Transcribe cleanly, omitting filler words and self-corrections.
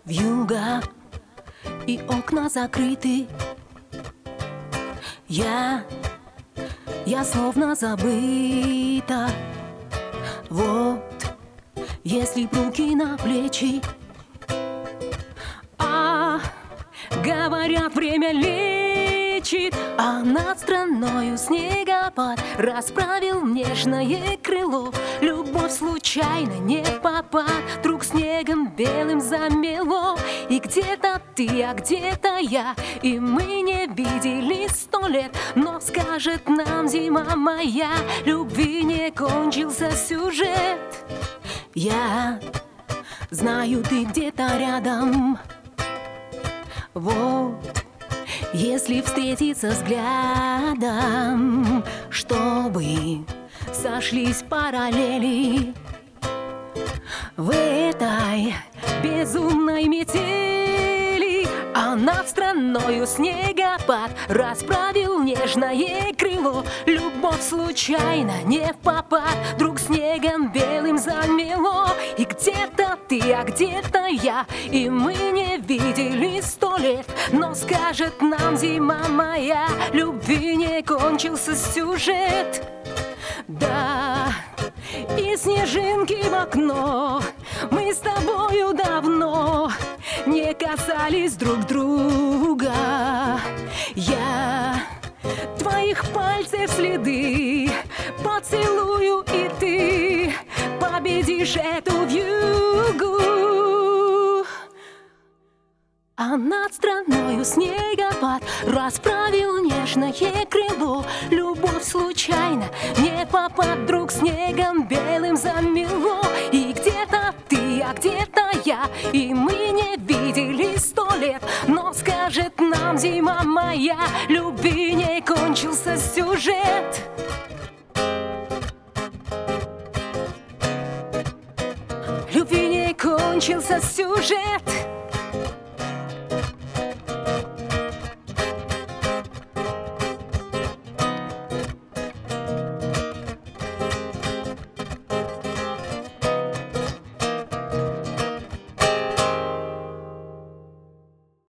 Вьюга и окна закрыты. Я словно забыта. Вот, если б руки на плечи, говорят, время лечит, а над страною снегопад расправил нежное крыло. Любовь случайно, не в попад, вдруг снегом белым замело. И где-то ты, а где-то я, и мы не виделись 100 лет. Но скажет нам зима моя, любви не кончился сюжет. Я знаю, ты где-то рядом. Вот, если встретиться взглядом, чтобы сошлись параллели в этой безумной метели, а над страною снегопад расправил нежное крыло. Любовь случайно, не в попад, вдруг снегом белым замело. И где-то ты, а где-то я, и мы не виделись 100 лет. Но скажет нам зима моя, любви не кончился сюжет. Да, и снежинки в окно, мы с тобою давно не касались друг друга. Я твоих пальцев следы поцелую, и ты победишь эту вьюгу. А над страною снегопад расправил нежное крыло. Любовь случайно, не в попад, вдруг снегом белым замело. И где-то ты, а где-то я, и мы не виделись 100 лет. Но скажет нам зима моя, любви не кончился сюжет. Любви не кончился сюжет.